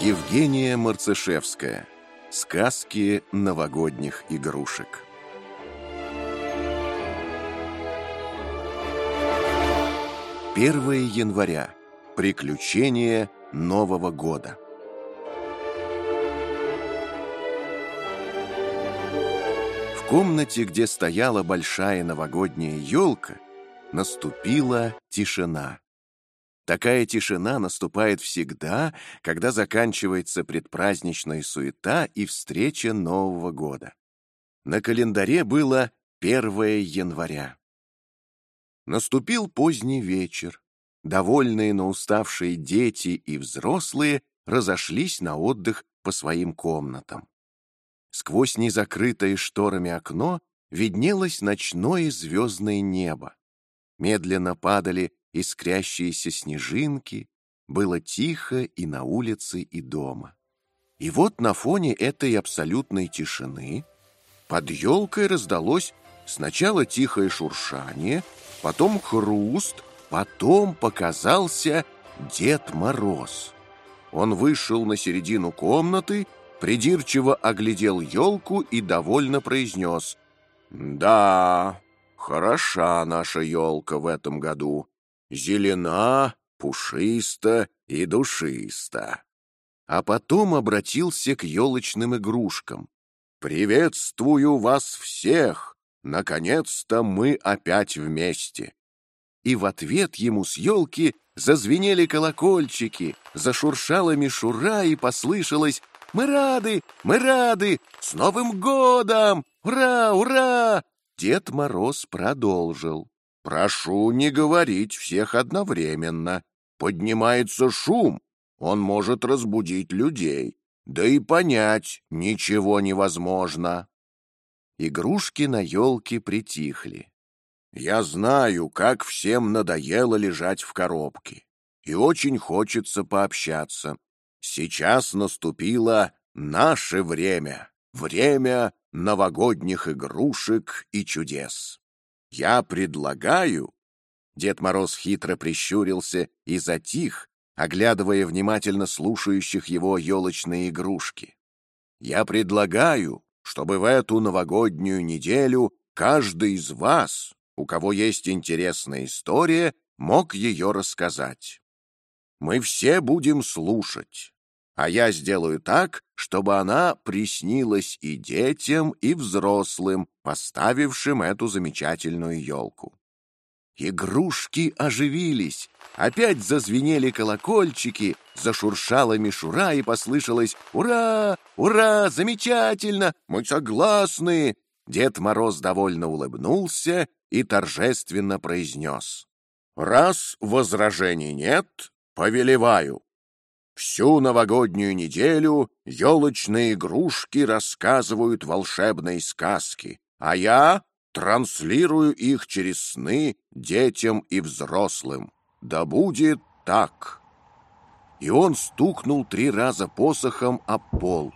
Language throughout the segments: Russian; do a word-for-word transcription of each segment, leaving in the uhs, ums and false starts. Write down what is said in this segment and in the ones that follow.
Евгения Марцишевская. Сказки новогодних игрушек. первое января. Приключения Нового года. В комнате, где стояла большая новогодняя елка, наступила тишина. Такая тишина наступает всегда, когда заканчивается предпраздничная суета и встреча Нового года. На календаре было первое января. Наступил поздний вечер. Довольные, но уставшие дети и взрослые разошлись на отдых по своим комнатам. Сквозь незакрытое шторами окно виднелось ночное звездное небо. Медленно падали искрящиеся снежинки, было тихо и на улице, и дома. И вот на фоне этой абсолютной тишины под елкой раздалось сначала тихое шуршание, потом хруст, потом показался Дед Мороз. Он вышел на середину комнаты, придирчиво оглядел елку и довольно произнес: «Да, хороша наша елка в этом году. Зелена, пушиста и душиста». А потом обратился к елочным игрушкам. «Приветствую вас всех! Наконец-то мы опять вместе!» И в ответ ему с елки зазвенели колокольчики, зашуршала мишура и послышалось: «Мы рады! Мы рады! С Новым годом! Ура! Ура!» Дед Мороз продолжил: «Прошу не говорить всех одновременно. Поднимается шум, он может разбудить людей, да и понять ничего невозможно». Игрушки на елке притихли. «Я знаю, как всем надоело лежать в коробке, и очень хочется пообщаться. Сейчас наступило наше время, время новогодних игрушек и чудес. Я предлагаю...» Дед Мороз хитро прищурился и затих, оглядывая внимательно слушающих его елочные игрушки. «Я предлагаю, чтобы в эту новогоднюю неделю каждый из вас, у кого есть интересная история, мог ее рассказать. Мы все будем слушать, а я сделаю так, чтобы она приснилась и детям, и взрослым, поставившим эту замечательную елку». Игрушки оживились, опять зазвенели колокольчики, зашуршала мишура и послышалось: «Ура! Ура! Замечательно! Мы согласны!» Дед Мороз довольно улыбнулся и торжественно произнес: «Раз возражений нет, повелеваю. Всю новогоднюю неделю елочные игрушки рассказывают волшебные сказки, а я транслирую их через сны детям и взрослым. Да будет так!» И он стукнул три раза посохом об пол.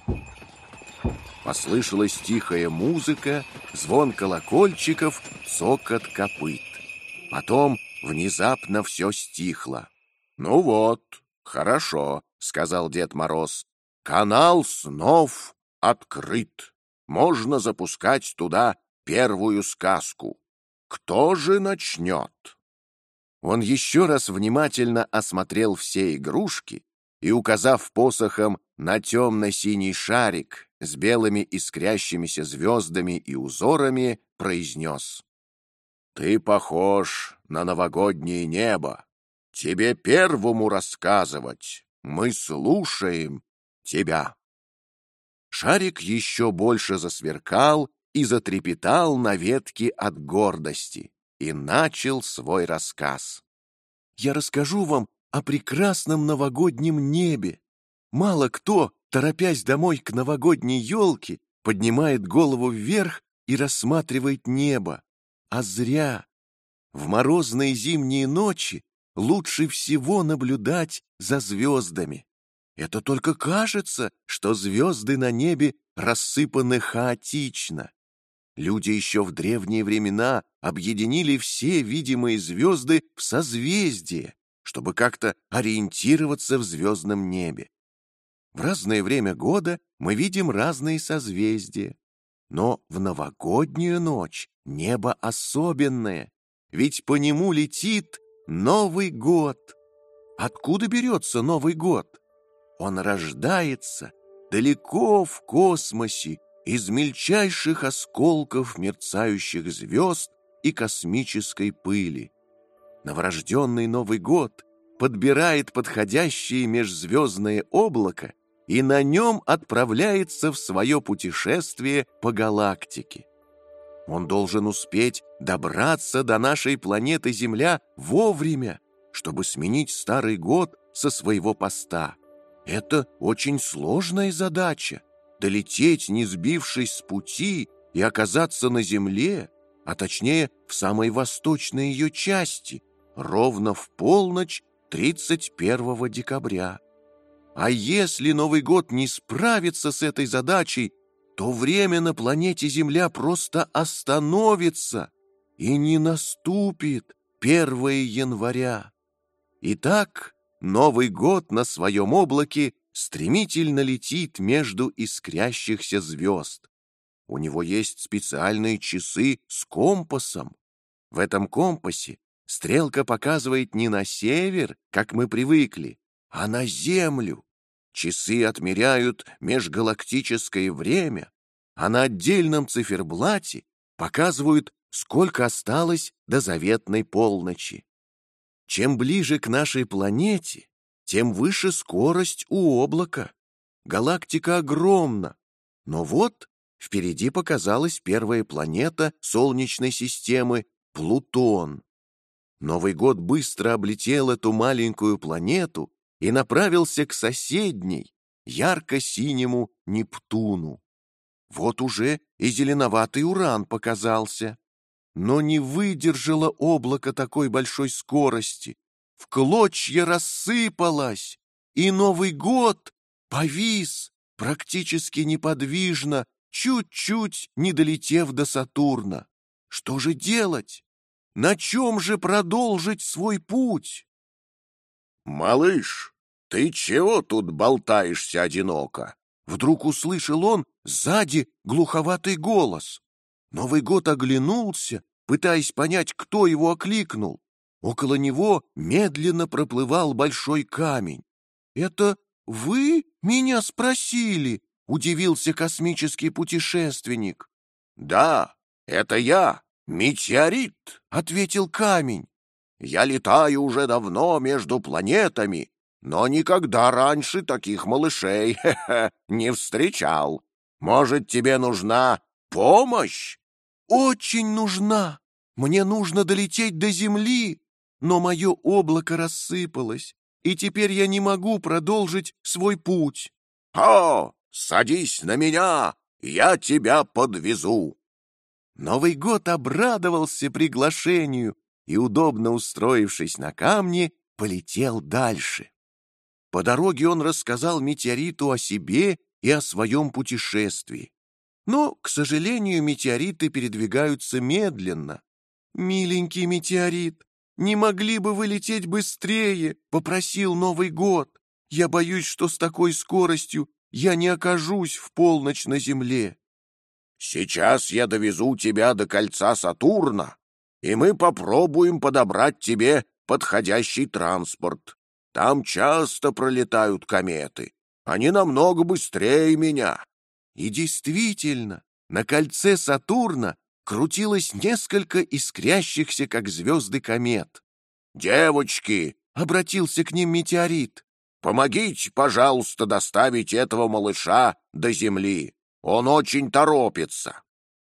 Послышалась тихая музыка, звон колокольчиков, цокот копыт. Потом внезапно все стихло. «Ну вот, хорошо», — сказал Дед Мороз. «Канал снов открыт. Можно запускать туда первую сказку. Кто же начнет?» Он еще раз внимательно осмотрел все игрушки и, указав посохом на темно-синий шарик с белыми искрящимися звездами и узорами, произнес: «Ты похож на новогоднее небо. Тебе первому рассказывать. Мы слушаем тебя». Шарик еще больше засверкал и затрепетал на ветке от гордости и начал свой рассказ. «Я расскажу вам о прекрасном новогоднем небе. Мало кто, торопясь домой к новогодней елке, поднимает голову вверх и рассматривает небо. А зря. В морозные зимние ночи лучше всего наблюдать за звездами. Это только кажется, что звезды на небе рассыпаны хаотично. Люди еще в древние времена объединили все видимые звезды в созвездие, чтобы как-то ориентироваться в звездном небе. В разное время года мы видим разные созвездия. Но в новогоднюю ночь небо особенное, ведь по нему летит Новый год. Откуда берется Новый год? Он рождается далеко в космосе из мельчайших осколков мерцающих звезд и космической пыли. Новорожденный Новый год подбирает подходящее межзвездное облако и на нем отправляется в свое путешествие по галактике. Он должен успеть добраться до нашей планеты Земля вовремя, чтобы сменить старый год со своего поста. Это очень сложная задача — долететь, не сбившись с пути, и оказаться на Земле, а точнее в самой восточной ее части, ровно в полночь тридцать первого декабря. А если Новый год не справится с этой задачей, то время на планете Земля просто остановится и не наступит первого января. Итак, Новый год на своем облаке стремительно летит между искрящихся звезд. У него есть специальные часы с компасом. В этом компасе стрелка показывает не на север, как мы привыкли, а на Землю. Часы отмеряют межгалактическое время, а на отдельном циферблате показывают, сколько осталось до заветной полночи. Чем ближе к нашей планете, тем выше скорость у облака. Галактика огромна, но вот впереди показалась первая планета Солнечной системы — Плутон. Новый год быстро облетел эту маленькую планету и направился к соседней, ярко-синему Нептуну. Вот уже и зеленоватый Уран показался. Но не выдержало облако такой большой скорости. В клочья рассыпалось, и Новый год повис практически неподвижно, чуть-чуть не долетев до Сатурна. Что же делать? На чем же продолжить свой путь? «Малыш, ты чего тут болтаешься одиноко?» Вдруг услышал он сзади глуховатый голос. Новый год оглянулся, пытаясь понять, кто его окликнул. Около него медленно проплывал большой камень. «Это вы меня спросили?» — удивился космический путешественник. «Да, это я, метеорит», — ответил камень. «Я летаю уже давно между планетами, но никогда раньше таких малышей хе-хе, не встречал. Может, тебе нужна помощь?» «Очень нужна. Мне нужно долететь до Земли, но мое облако рассыпалось, и теперь я не могу продолжить свой путь». «О, садись на меня, я тебя подвезу». Новый год обрадовался приглашению и, удобно устроившись на камне, полетел дальше. По дороге он рассказал метеориту о себе и о своем путешествии. Но, к сожалению, метеориты передвигаются медленно. «Миленький метеорит, не могли бы вы лететь быстрее?» — попросил Новый год. «Я боюсь, что с такой скоростью я не окажусь в полночь на Земле». «Сейчас я довезу тебя до кольца Сатурна, и мы попробуем подобрать тебе подходящий транспорт. Там часто пролетают кометы. Они намного быстрее меня». И действительно, на кольце Сатурна крутилось несколько искрящихся, как звезды, комет. «Девочки!» — обратился к ним метеорит. «Помогите, пожалуйста, доставить этого малыша до Земли. Он очень торопится».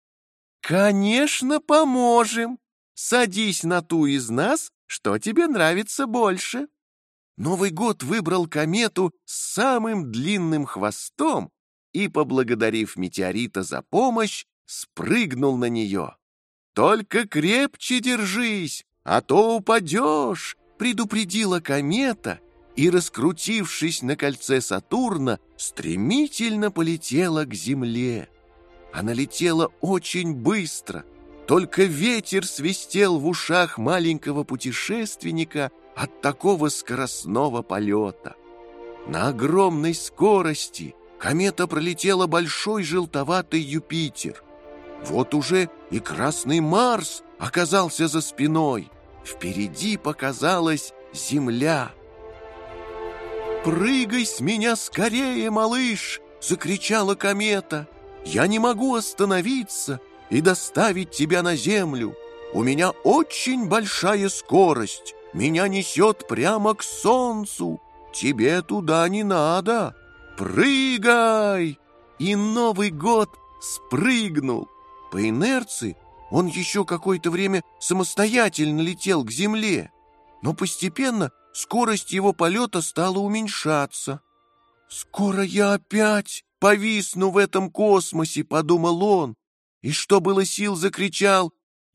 «Конечно, поможем. Садись на ту из нас, что тебе нравится больше». Новый год выбрал комету с самым длинным хвостом и, поблагодарив метеорита за помощь, спрыгнул на нее. «Только крепче держись, а то упадешь», — предупредила комета, и, раскрутившись на кольце Сатурна, стремительно полетела к Земле. Она летела очень быстро, только ветер свистел в ушах маленького путешественника от такого скоростного полета. На огромной скорости комета пролетела большой желтоватый Юпитер. Вот уже и красный Марс оказался за спиной. Впереди показалась Земля. «Прыгай с меня скорее, малыш!» — закричала комета. «Я не могу остановиться и доставить тебя на Землю. У меня очень большая скорость. Меня несет прямо к Солнцу. Тебе туда не надо. Прыгай!» И Новый год спрыгнул. По инерции он еще какое-то время самостоятельно летел к Земле, но постепенно скорость его полета стала уменьшаться. «Скоро я опять повисну в этом космосе», — подумал он, и что было сил закричал: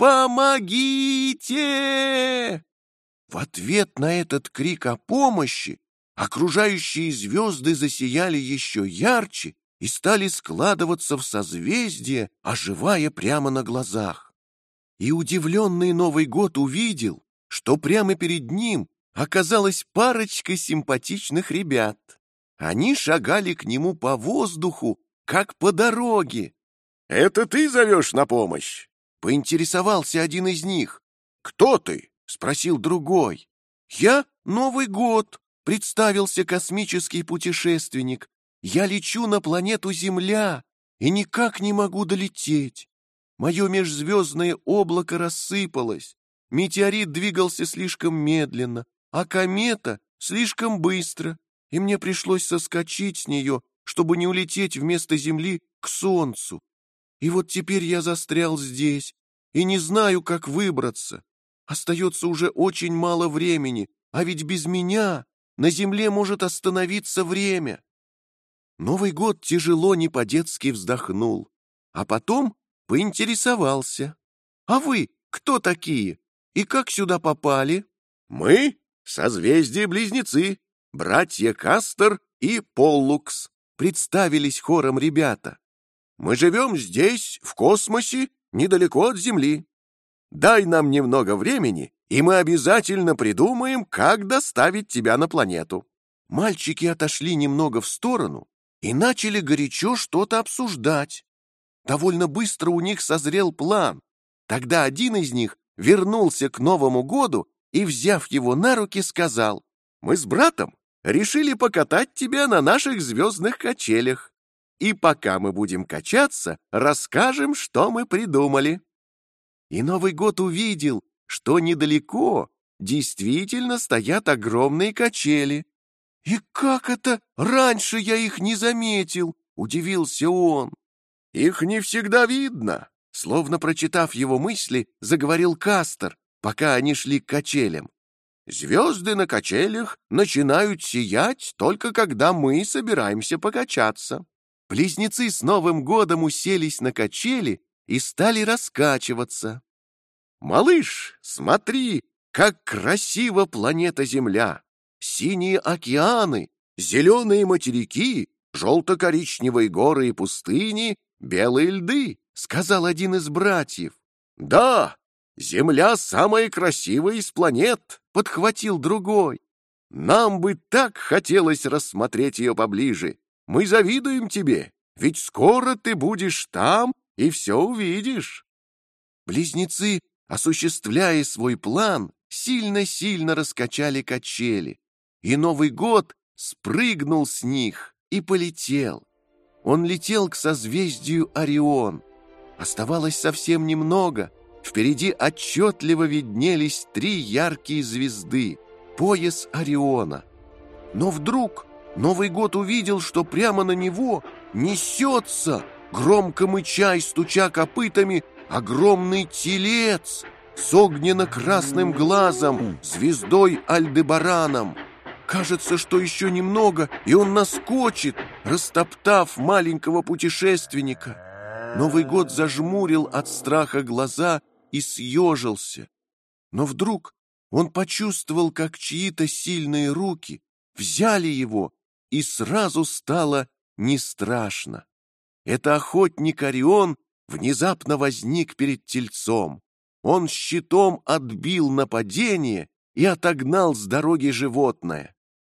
«Помогите!» В ответ на этот крик о помощи окружающие звезды засияли еще ярче и стали складываться в созвездия, оживая прямо на глазах. И удивленный Новый год увидел, что прямо перед ним оказалась парочка симпатичных ребят. Они шагали к нему по воздуху, как по дороге. «Это ты зовешь на помощь?» — поинтересовался один из них. «Кто ты?» — спросил другой. «Я Новый год», — представился космический путешественник. «Я лечу на планету Земля и никак не могу долететь. Мое межзвездное облако рассыпалось, метеорит двигался слишком медленно, а комета слишком быстро, и мне пришлось соскочить с нее, чтобы не улететь вместо Земли к Солнцу. И вот теперь я застрял здесь и не знаю, как выбраться. Остается уже очень мало времени, а ведь без меня на Земле может остановиться время». Новый год тяжело не по-детски вздохнул, а потом поинтересовался: «А вы кто такие и как сюда попали?» «Мы — созвездия-близнецы, братья Кастор и Поллукс», — представились хором ребята. «Мы живем здесь, в космосе, недалеко от Земли. Дай нам немного времени, и мы обязательно придумаем, как доставить тебя на планету». Мальчики отошли немного в сторону и начали горячо что-то обсуждать. Довольно быстро у них созрел план. Тогда один из них вернулся к Новому году и, взяв его на руки, сказал: «Мы с братом решили покатать тебя на наших звездных качелях. И пока мы будем качаться, расскажем, что мы придумали». И Новый год увидел, что недалеко действительно стоят огромные качели. «И как это раньше я их не заметил?» — удивился он. «Их не всегда видно», — словно прочитав его мысли, заговорил Кастор, пока они шли к качелям. «Звезды на качелях начинают сиять только когда мы собираемся покачаться». Близнецы с Новым годом уселись на качели и стали раскачиваться. «Малыш, смотри, как красива планета Земля! Синие океаны, зеленые материки, желто-коричневые горы и пустыни, белые льды», — сказал один из братьев. «Да, Земля самая красивая из планет», — подхватил другой. «Нам бы так хотелось рассмотреть ее поближе. Мы завидуем тебе, ведь скоро ты будешь там и все увидишь». Близнецы, осуществляя свой план, сильно-сильно раскачали качели, и Новый год спрыгнул с них и полетел. Он летел к созвездию Орион. Оставалось совсем немного. Впереди отчетливо виднелись три яркие звезды — пояс Ориона. Но вдруг Новый год увидел, что прямо на него несется, громко мыча и стуча копытами, огромный телец с огненно-красным глазом, звездой Альдебараном. Кажется, что еще немного, и он наскочит, растоптав маленького путешественника. Новый год зажмурил от страха глаза и съежился. Но вдруг он почувствовал, как чьи-то сильные руки взяли его, и сразу стало не страшно. Это охотник Орион внезапно возник перед тельцом. Он щитом отбил нападение и отогнал с дороги животное.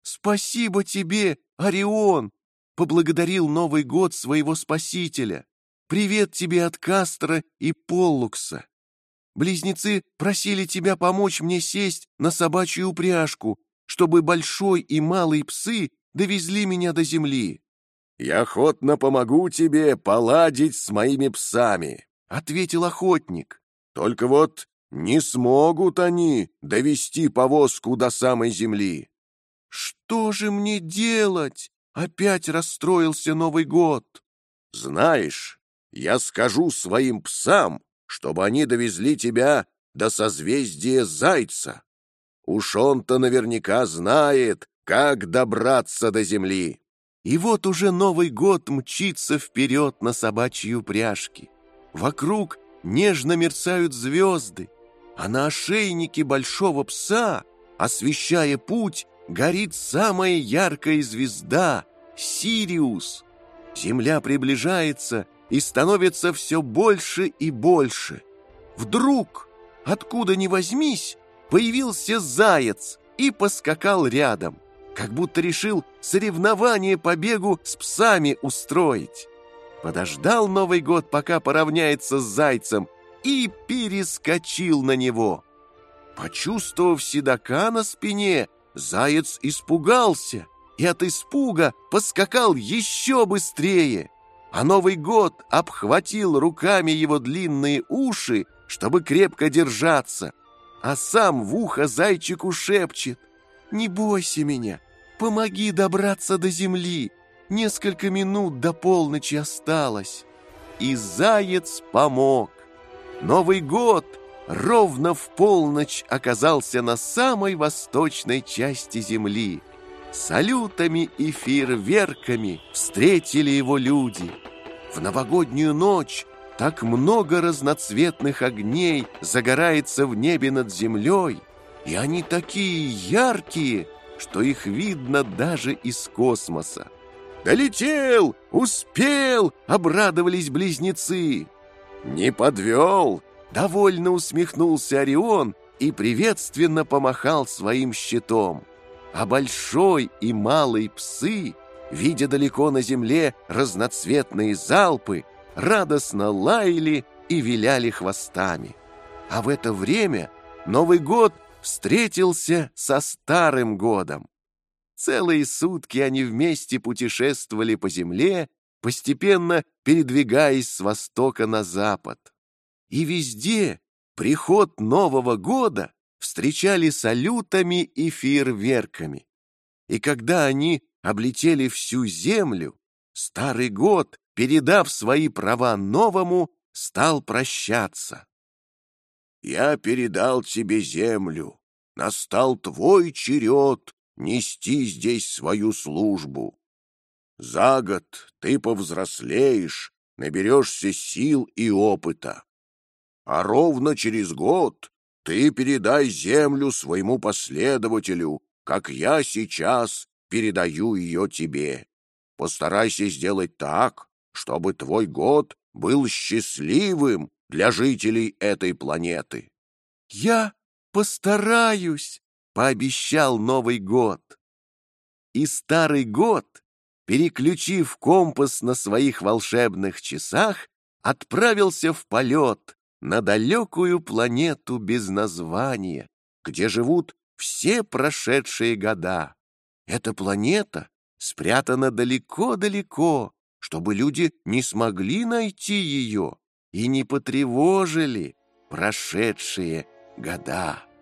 Спасибо тебе, Орион!» Поблагодарил Новый год своего спасителя. «Привет тебе от Кастора и Поллукса. Близнецы просили тебя помочь мне сесть на собачью упряжку, чтобы большой и малый псы довезли меня до земли». «Я охотно помогу тебе поладить с моими псами», — ответил охотник. «Только вот не смогут они довести повозку до самой земли». «Что же мне делать?» — опять расстроился Новый год. «Знаешь, я скажу своим псам, чтобы они довезли тебя до созвездия Зайца. Уж он-то наверняка знает, как добраться до земли». И вот уже Новый год мчится вперед на собачьей упряжке. Вокруг нежно мерцают звезды, а на ошейнике большого пса, освещая путь, горит самая яркая звезда — Сириус. Земля приближается и становится все больше и больше. Вдруг, откуда ни возьмись, появился заяц и поскакал рядом, как будто решил соревнование по бегу с псами устроить. Подождал Новый год, пока поравняется с зайцем, и перескочил на него. Почувствовав седока на спине, заяц испугался и от испуга поскакал еще быстрее, а Новый год обхватил руками его длинные уши, чтобы крепко держаться, а сам в ухо зайчику шепчет: «Не бойся меня, помоги добраться до земли, несколько минут до полночи осталось». И заяц помог. Новый год ровно в полночь оказался на самой восточной части земли. Салютами и фейерверками встретили его люди. В новогоднюю ночь так много разноцветных огней загорается в небе над землей, и они такие яркие, что их видно даже из космоса. «Долетел! Успел!» — обрадовались близнецы. «Не подвел!» — довольно усмехнулся Орион и приветственно помахал своим щитом. А большой и малый псы, видя далеко на земле разноцветные залпы, радостно лаяли и виляли хвостами. А в это время Новый год встретился со Старым годом. Целые сутки они вместе путешествовали по земле, постепенно передвигаясь с востока на запад. И везде приход Нового года встречали салютами и фейерверками. И когда они облетели всю землю, Старый год, передав свои права новому, стал прощаться. «Я передал тебе землю, настал твой черед нести здесь свою службу. За год ты повзрослеешь, наберешься сил и опыта. А ровно через год ты передай землю своему последователю, как я сейчас передаю ее тебе. Постарайся сделать так, чтобы твой год был счастливым для жителей этой планеты». «Я постараюсь», — пообещал Новый год. И Старый год, переключив компас на своих волшебных часах, отправился в полет на далекую планету без названия, где живут все прошедшие года. Эта планета спрятана далеко-далеко, чтобы люди не смогли найти ее и не потревожили прошедшие года.